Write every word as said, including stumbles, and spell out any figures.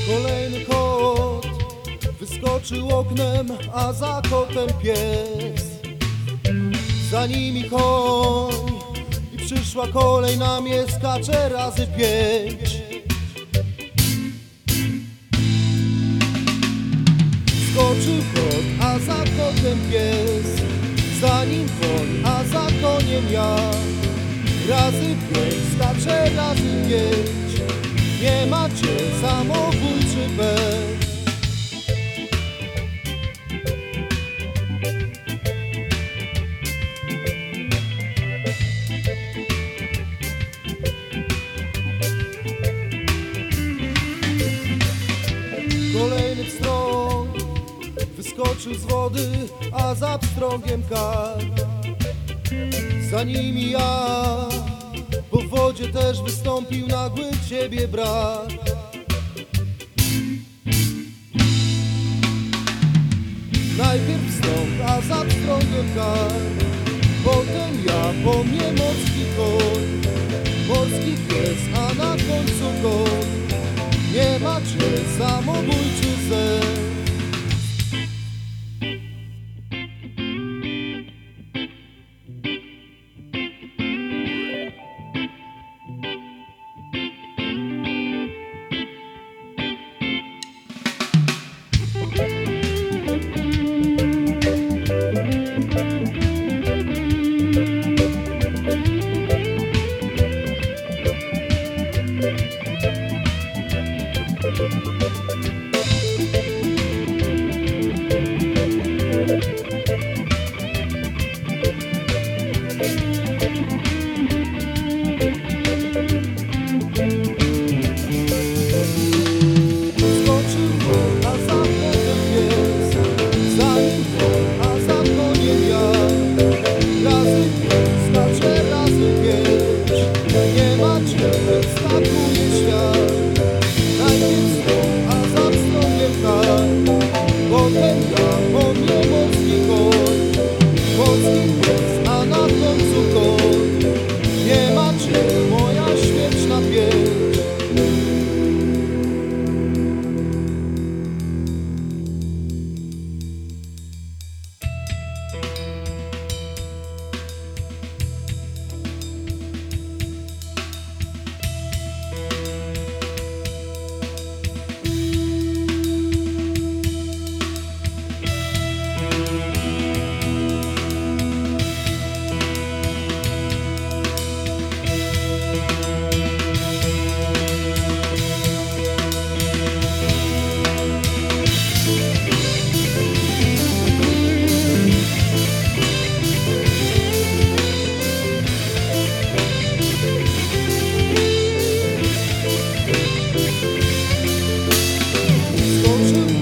Kolejny kot wyskoczył oknem, a za kotem pies. Za nimi koń i przyszła kolej na mnie, skacze razy pięć. Skoczył kot, a za kotem pies. Za nim koń, a za koniem ja. Razy pięć, skacze razy pięć. Nie macie samobójczy bez. Kolejny pstrąg wyskoczył z wody, a za pstrągiem karp. Za nimi ja, bo w wodzie też wystąpił nagły ciebie brak. Najpierw pstrąg, a za pstrągiem karp. Potem ja, po mnie morski koń. Morski pies, a na końcu koń. Nie macie samobójczy zen. Skoczył